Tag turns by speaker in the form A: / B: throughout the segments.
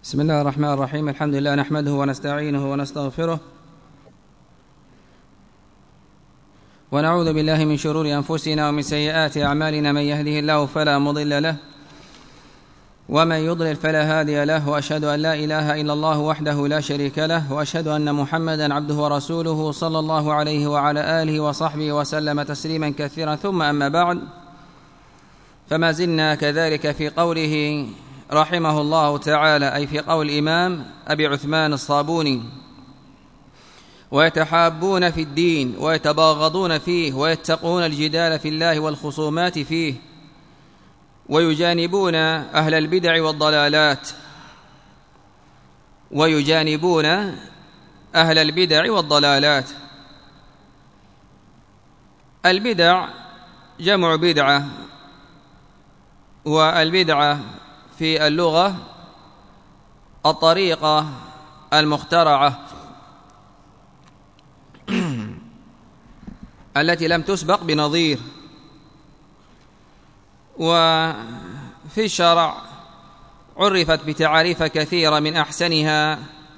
A: بسم الله الرحمن الرحيم. الحمد لله نحمده ونستعينه ونستغفره ونعوذ بالله من شرور أنفسنا ومن سيئات أعمالنا. من يهده الله فلا مضل له ومن يضلل فلا هادي له، وأشهد أن لا إله إلا الله وحده لا شريك له، وأشهد أن محمدا عبده ورسوله صلى الله عليه وعلى آله وصحبه وسلم تسليما كثيرا. ثم أما بعد، فما زلنا كذلك في قوله رحمه الله تعالى، أي في قول الإمام أبي عثمان الصابوني: ويتحابون في الدين ويتباغضون فيه ويتقون الجدال في الله والخصومات فيه ويجانبون أهل البدع والضلالات. ويجانبون أهل البدع والضلالات. البدع جمع بدعة، والبدعة في اللغة الطريقة المخترعة التي لم تسبق بنظير. وفي الشرع عرفت بتعاريف كثيرة، من أحسنها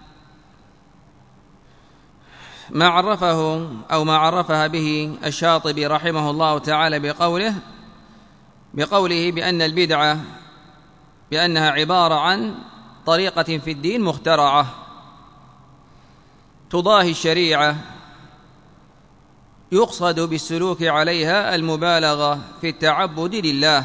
A: ما عرفها به الشاطبي رحمه الله تعالى بقوله بأن البدعة بأنها عبارة عن طريقة في الدين مخترعة تضاهي الشريعة، يقصد بالسلوك عليها المبالغة في التعبد لله،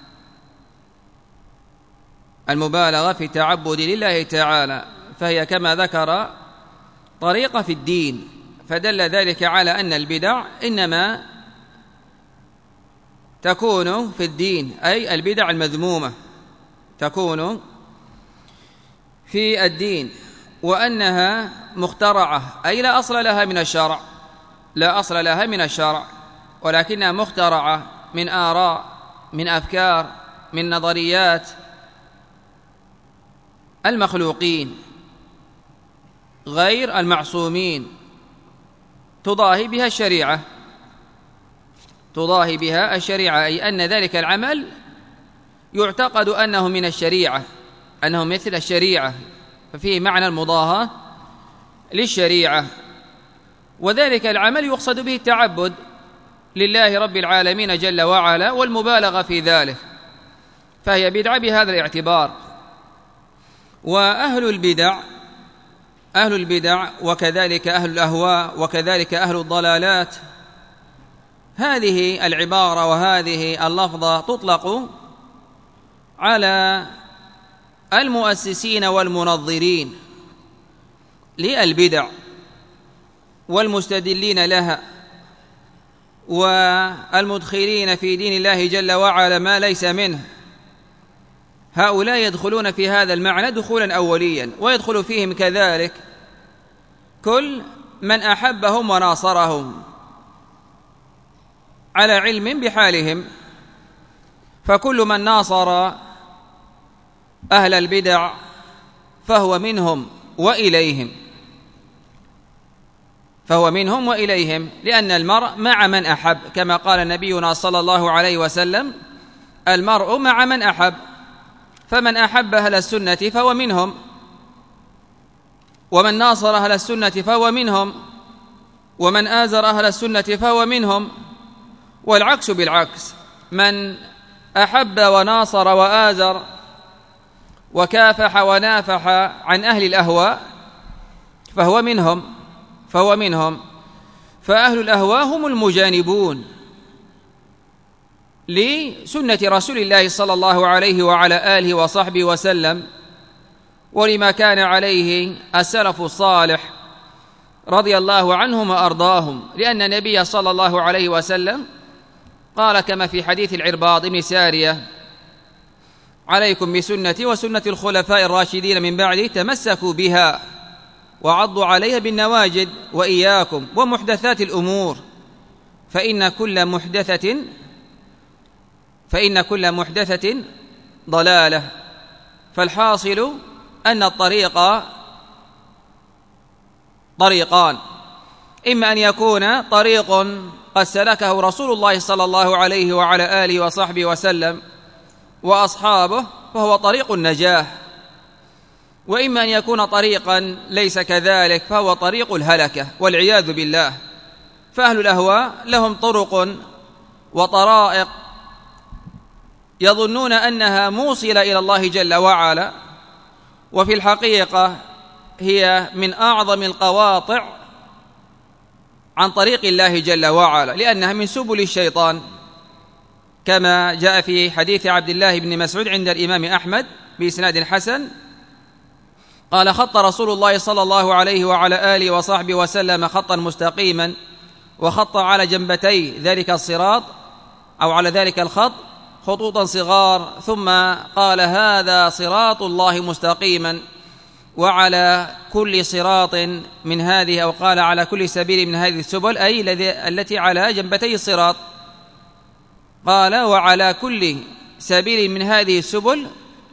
A: المبالغة في التعبد لله تعالى، فهي كما ذكر طريقة في الدين. فدل ذلك على أن البدع إنما تكون في الدين، أي البدع المذمومة تكون في الدين، وأنها مخترعة، أي لا أصل لها من الشرع، لا أصل لها من الشرع، ولكنها مخترعة من آراء، من أفكار، من نظريات المخلوقين غير المعصومين، تضاهي بها الشريعة، تضاهي بها الشريعة، أي أن ذلك العمل يعتقد أنه من الشريعة، أنه مثل الشريعة، ففيه معنى المضاهاة للشريعة. وذلك العمل يقصد به التعبد لله رب العالمين جل وعلا والمبالغة في ذلك، فهي بدعة بهذا الاعتبار. وأهل البدع وكذلك أهل الأهواء وكذلك أهل الضلالات، هذه العبارة وهذه اللفظة تطلق على المؤسسين والمنظرين للبدع والمستدلين لها والمدخلين في دين الله جل وعلا ما ليس منه. هؤلاء يدخلون في هذا المعنى دخولا أوليا، ويدخل فيهم كذلك كل من أحبهم وناصرهم على علم بحالهم، فكل من ناصر أهل البدع فهو منهم وإليهم، لأن المرء مع من أحب، كما قال نبينا صلى الله عليه وسلم: المرء مع من أحب، فمن أحب أهل السنة فهو منهم، ومن ناصر أهل السنة فهو منهم، ومن آزر أهل السنة فهو منهم، والعكس بالعكس، من أحب وناصر وآزر وكافح ونافح عن أهل الأهواء فهو منهم. فأهل الأهواء هم المجانبون لسنة رسول الله صلى الله عليه وعلى آله وصحبه وسلم، ولما كان عليه السلف الصالح رضي الله عنهم وأرضاهم، لأن النبي صلى الله عليه وسلم قال كما في حديث العرباض بن سارية: عليكم بسنتي وسنة الخلفاء الراشدين من بعدي، تمسكوا بها وعضوا عليها بالنواجذ، وإياكم ومحدثات الأمور فإن كل محدثة ضلالة. فالحاصل أن الطريق طريقان: إما أن يكون طريق قد سلكه رسول الله صلى الله عليه وعلى آله وصحبه وسلم وأصحابه، فهو طريق النجاة، وإما أن يكون طريقا ليس كذلك فهو طريق الهلكة والعياذ بالله. فأهل الأهواء لهم طرق وطرائق يظنون أنها موصلة إلى الله جل وعلا، وفي الحقيقة هي من أعظم القواطع عن طريق الله جل وعلا، لأنها من سبل الشيطان، كما جاء في حديث عبد الله بن مسعود عند الإمام أحمد بإسناد حسن قال: خط رسول الله صلى الله عليه وعلى آله وصحبه وسلم خطا مستقيما، وخط على جنبتي ذلك الصراط أو على ذلك الخط خطوطا صغار، ثم قال: هذا صراط الله مستقيما، وعلى كل صراط من هذه، أو قال على كل سبيل من هذه السبل، أي التي على جنبتي الصراط، قال: وعلى كل سبيل من هذه السبل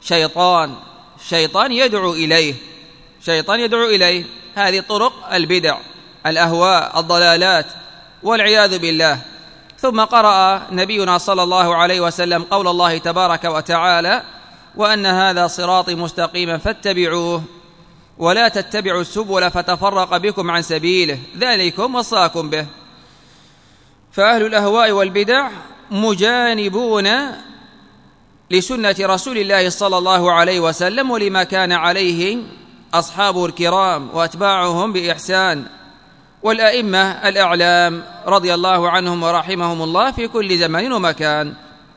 A: شيطان يدعو إليه. هذه طرق البدع، الأهواء، الضلالات، والعياذ بالله. ثم قرأ نبينا صلى الله عليه وسلم قول الله تبارك وتعالى: وأن هذا صراطي مستقيما فاتبعوه ولا تتبعوا السبل فتفرق بكم عن سبيله ذلكم وصاكم به. فأهل الأهواء والبدع مجانبون لسنة رسول الله صلى الله عليه وسلم ولما كان عليه أصحابه الكرام وأتباعهم بإحسان، والأئمة الأعلام رضي الله عنهم ورحمهم الله في كل زمان ومكان.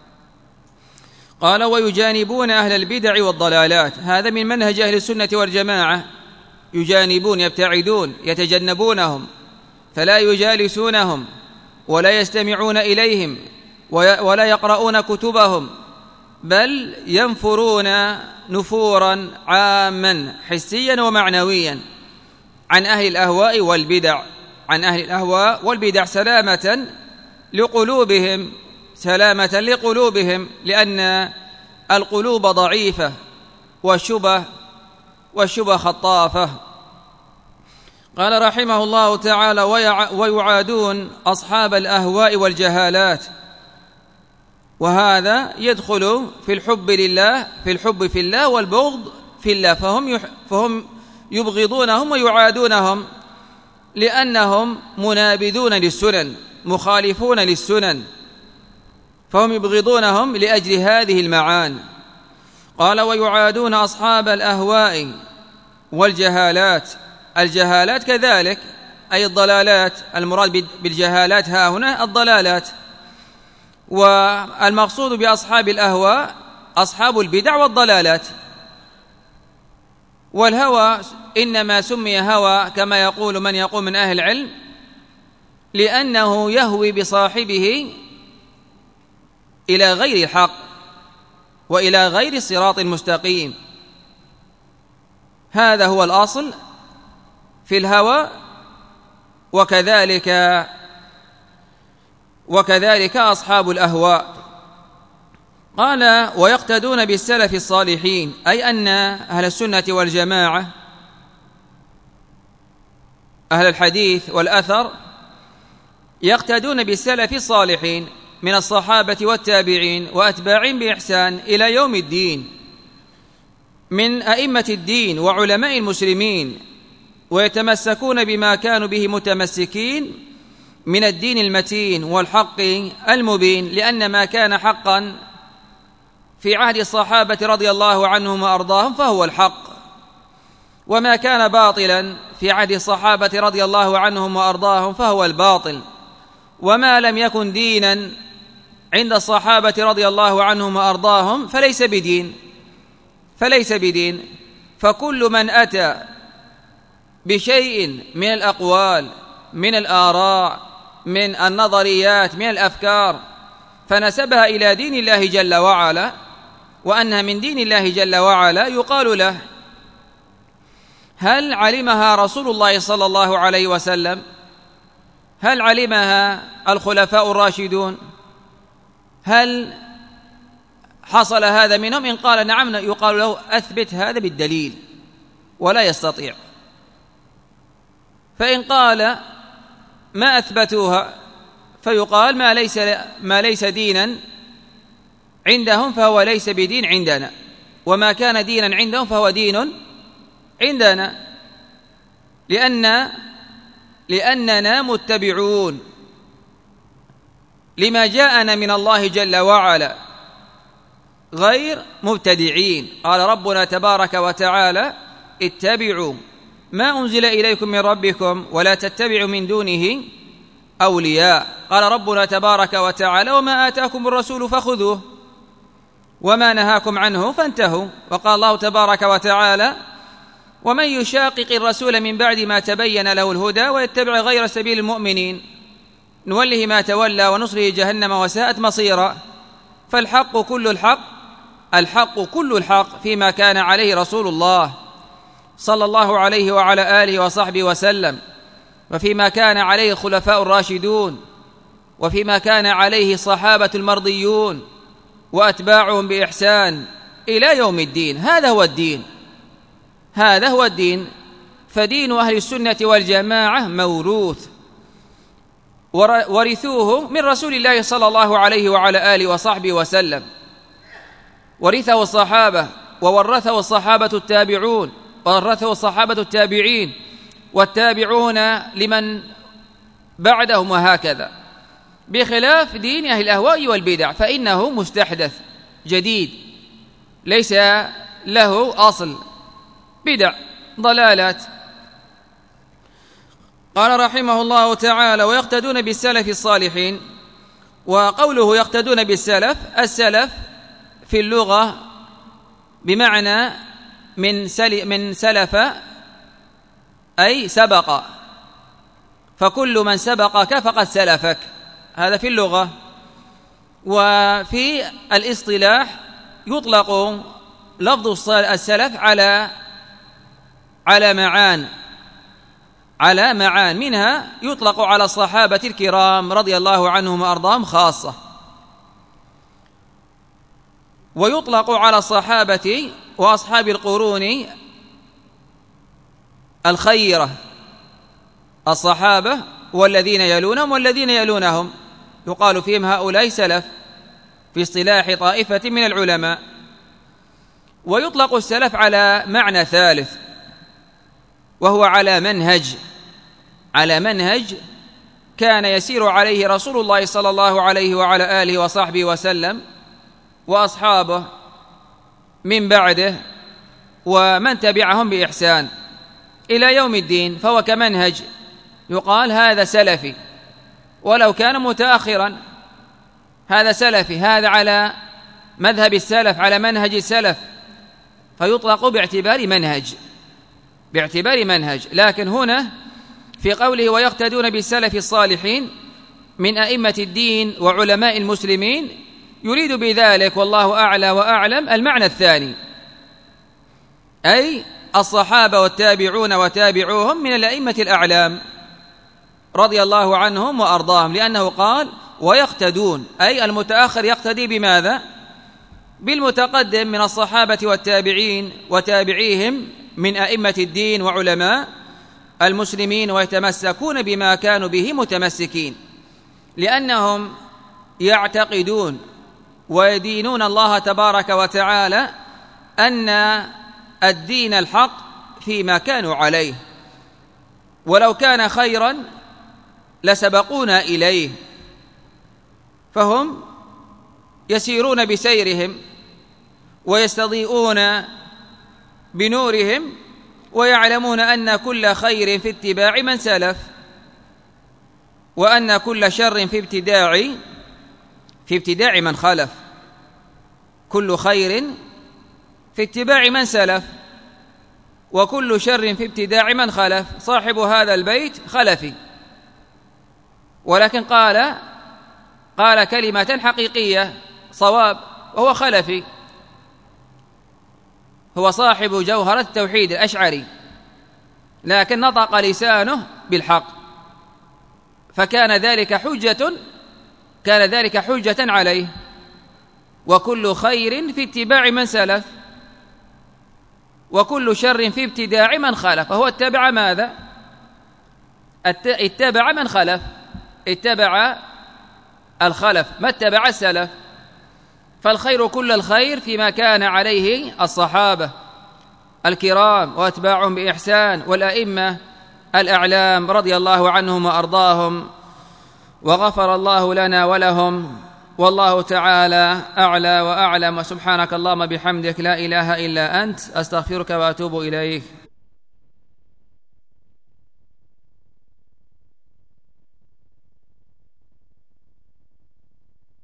A: قال: ويجانبون أهل البدع والضلالات. هذا من منهج أهل السنة والجماعة، يجانبون، يبتعدون، يتجنبونهم، فلا يجالسونهم ولا يستمعون إليهم ولا يقرؤون كتبهم، بل ينفرون نفورا عاما حسيا ومعنويا عن أهل الأهواء والبدع سلامة لقلوبهم، لأن القلوب ضعيفة والشبه خطافة. قال رحمه الله تعالى: ويعادون أصحاب الأهواء والجهالات. وهذا يدخل في الحب لله، في الحب في الله والبغض في الله، فهم يبغضونهم ويعادونهم لأنهم منابذون للسنن، مخالفون للسنن، فهم يبغضونهم لأجل هذه المعاني. قال: ويعادون أصحاب الأهواء والجهالات. الجهالات كذلك أي الضلالات، المراد بالجهالات ها هنا الضلالات، والمقصود بأصحاب الأهواء أصحاب البدع والضلالات. والهوى إنما سمي هوى كما يقول من يقول من أهل العلم لأنه يهوي بصاحبه إلى غير الحق وإلى غير الصراط المستقيم. هذا هو الأصل في الهوى، وكذلك أصحاب الأهواء. قال: ويقتدون بالسلف الصالحين، أي أن أهل السنة والجماعة أهل الحديث والأثر يقتدون بالسلف الصالحين من الصحابة والتابعين وأتباعهم بإحسان إلى يوم الدين من أئمة الدين وعلماء المسلمين، ويتمسكون بما كانوا به متمسكين من الدين المتين والحق المبين، لأن ما كان حقا في عهد الصحابة رضي الله عنهم وأرضاهم فهو الحق، وما كان باطلا في عهد الصحابة رضي الله عنهم وأرضاهم فهو الباطل، وما لم يكن دينا عند الصحابة رضي الله عنهم وأرضاهم فليس بدين. فكل من أتى بشيء من الأقوال، من الآراء، من النظريات، من الأفكار، فنسبها إلى دين الله جل وعلا وأنها من دين الله جل وعلا، يقال له: هل علمها رسول الله صلى الله عليه وسلم؟ هل علمها الخلفاء الراشدون؟ هل حصل هذا منهم؟ إن قال نعم يقال له: أثبت هذا بالدليل، ولا يستطيع. فإن قال ما أثبتوها فيقال ما ليس دينا عندهم فهو ليس بدين عندنا، وما كان دينا عندهم فهو دين عندنا، لأننا متبعون لما جاءنا من الله جل وعلا غير مبتدعين. قال ربنا تبارك وتعالى: اتبعوا ما أنزل إليكم من ربكم ولا تتبعوا من دونه أولياء. قال ربنا تبارك وتعالى: وما آتاكم الرسول فخذوه وما نهاكم عنه فانتهوا. وقال الله تبارك وتعالى: ومن يشاقق الرسول من بعد ما تبين له الهدى ويتبع غير سبيل المؤمنين نوله ما تولى ونصره جهنم وساءت مصيرا. فالحق كل الحق فيما كان عليه رسول الله صلى الله عليه وعلى آله وصحبه وسلم، وفيما كان عليه الخلفاء الراشدون، وفيما كان عليه الصحابة المرضيون وأتباعهم بإحسان إلى يوم الدين. هذا هو الدين. فدين أهل السنة والجماعة موروث، ورثوه من رسول الله صلى الله عليه وعلى آله وصحبه وسلم، ورثه الصحابة وورثه الصحابة التابعون وورثه الصحابة التابعين والتابعون لمن بعدهم، وهكذا، بخلاف دين أهل الأهواء والبدع فإنه مستحدث جديد ليس له أصل، بدع ضلالات. قال رحمه الله تعالى: ويقتدون بالسلف الصالحين. وقوله يقتدون بالسلف، السلف في اللغة بمعنى من سلف أي سبق، فكل من سبقك فقد سلفك، هذا في اللغة. وفي الاصطلاح يطلق لفظ السلف على معان، منها يطلق على الصحابة الكرام رضي الله عنهم وأرضاهم خاصة، ويطلق على الصحابة وأصحاب القرون الخيرة، الصحابة والذين يلونهم والذين يلونهم، يقال فيهم هؤلاء سلف في اصطلاح طائفة من العلماء. ويطلق السلف على معنى ثالث، وهو على منهج كان يسير عليه رسول الله صلى الله عليه وعلى آله وصحبه وسلم وأصحابه من بعده ومن تبعهم بإحسان إلى يوم الدين، فهو كمنهج يقال هذا سلفي ولو كان متأخرا، هذا سلفي، هذا على مذهب السلف، على منهج السلف، فيطلق باعتبار منهج. لكن هنا في قوله ويقتدون بالسلف الصالحين من أئمة الدين وعلماء المسلمين، يريد بذلك والله أعلى وأعلم المعنى الثاني، أي الصحابة والتابعون وتابعوهم من الأئمة الأعلام رضي الله عنهم وأرضاهم، لأنه قال ويقتدون، أي المتأخر يقتدي بماذا؟ بالمتقدم من الصحابة والتابعين وتابعيهم من أئمة الدين وعلماء المسلمين، ويتمسكون بما كانوا به متمسكين، لأنهم يعتقدون ويدينون الله تبارك وتعالى أن الدين الحق فيما كانوا عليه، ولو كان خيرا لسبقونا إليه، فهم يسيرون بسيرهم ويستضيئون بنورهم، ويعلمون أن كل خير في اتباع من سلف، وأن كل شر في ابتداع من خلف. كل خير في اتباع من سلف، وكل شر في ابتداع من خلف. صاحب هذا البيت خلفي، ولكن قال كلمة حقيقية صواب، وهو خلفي، هو صاحب جوهرة التوحيد الأشعري، لكن نطق لسانه بالحق، فكان ذلك حجة عليه. وكل خير في اتباع من سلف، وكل شر في ابتداع من خلف. فهو اتبع ماذا؟ اتبع من خلف، اتبع الخلف، ما اتبع السلف. فالخير كل الخير فيما كان عليه الصحابة الكرام وأتباعهم بإحسان، والأئمة الأعلام رضي الله عنهم وأرضاهم، وغفر الله لنا ولهم، والله تعالى أعلى وأعلم. وسبحانك اللهم بحمدك لا إله إلا أنت، أستغفرك وأتوب إليك.